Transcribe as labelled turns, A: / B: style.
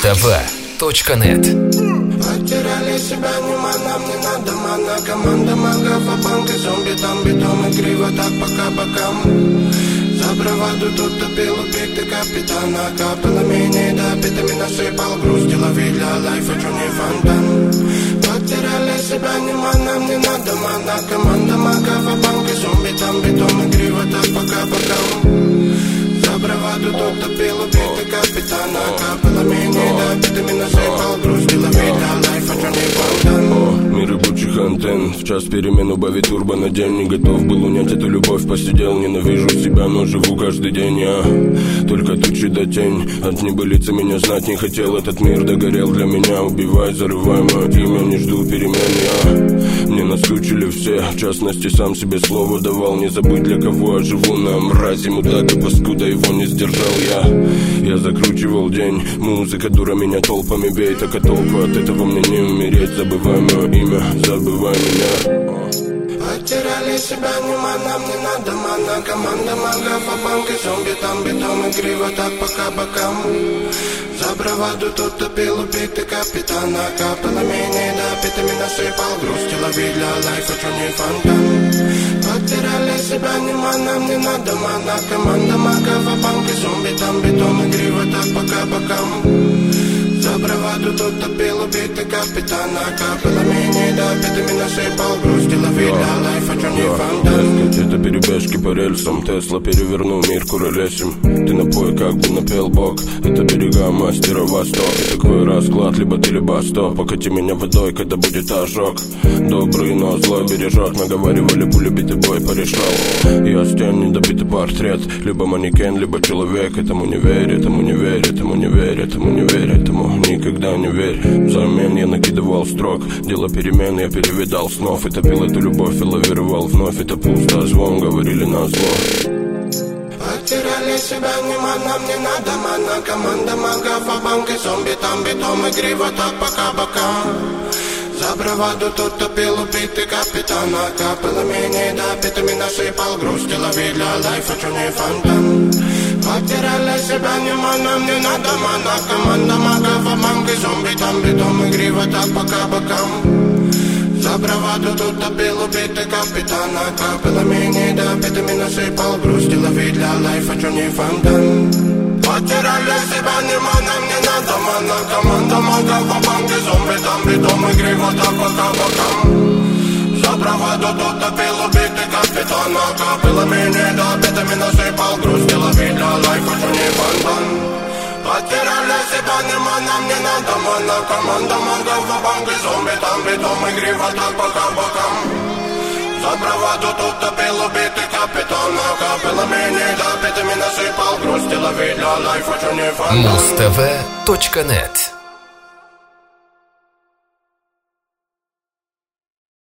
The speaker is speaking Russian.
A: Muz-TV.net.
B: Потеряли себя, нам не надо мана. Команда магов, а банки, зомби, там бетон. Игриво так пока бокам. За браваду тут топил убитый капитана. Капало менее, да, битами насыпал. Грусть лови для лайфа, чё не фонтан. Потеряли себя, нам не надо мана. Команда магов, а банки, зомби, там бетон. Игриво так пока бокам. За браваду тут топил убитый капитана. Капало менее, да, битами насыпал. Грусть лови для лайфа, чё не фонтан.
C: Мир рабочих антенн. В час перемен убави турбо на день. Не готов был унять эту любовь, посидел. Ненавижу себя, но живу каждый день я. Только тучи да тень. От небылицы меня знать не хотел. Этот мир догорел для меня. Убивай, зарывай мое имя. Не жду перемен я. Мне наскучили все. В частности, сам себе слово давал. Не забыть, для кого я живу. На мрази, мудак и паскуда. Его не сдержал я закручивал день. Музыка дура меня толпами бей. Так а толку от этого мне не умереть. Забывай мое имя, забывай меня.
B: Потеряли себя, нам не надо мана. Команда магов, а банки, зомби, там бетон. Игриво так пока бокам. За браваду тут топил убитый капитана. Капало менее, да, битами насыпал. Грусть лови для лайфа, чё не фонтан. Потеряли себя, нам не надо мана. Команда магов, а банки, зомби, там бетон. Игриво так пока бокам. За браваду тут топил убитый капитана. Капало менее, да, битами насыпал. Грусть лови для лайфа, чё не фонтан.
C: Это перебежки по рельсам. Тесла перевернул мир куролесим. Ты напой, как бы напел бог. Это берега мастера Восток. И такой расклад, либо ты, либо стоп. Покати меня водой, когда будет ожог. Добрый, но злой бережет. Наговаривали, пули битый бой порешал. Я стен, недобитый портрет. Либо манекен, либо человек. Этому не верь, этому не верь, этому не верь, этому не верь, этому никогда не верь. Взамен я накидывал строк. Дело перемен, я перевидал снов. И топил эту любовь и лавировал вновь. Это пусто, звон, говорили назло.
B: Потеряли себя, нам не надо мана. Команда магов, а банки, зомби, там бетон. Игриво так пока бокам. За браваду тут топил убитый капитана. Капало менее, да, битами насыпал. Грусть лови для лайфа, чё не фонтан. Потеряли себя, нам не надо мана. Команда магов, а банки, зомби, там бетон. Игриво так пока бокам. За браваду тут топил убитый капитана. Капало менее, да, битами насыпал. Грусть лови для лайфа, чё не фонтан. Потеряли себя, нам не надо мана. Команда магов, а банки, зомби, там бетон. Игриво так пока бокам. За браваду тут топил убитый капитана. Капало менее, да, битами насыпал. Грусть лови для лайфа, чё не фонтан. Потеряли себя, нам не надо мана. Команда магов, а банки, зомби, там бетон. Игриво так пока бокам. За браваду тут топил убитый капитана. Капало менее, да, битами насыпал. Грусть лови для лайфа, чё не фонтан.
A: Muz-TV.net.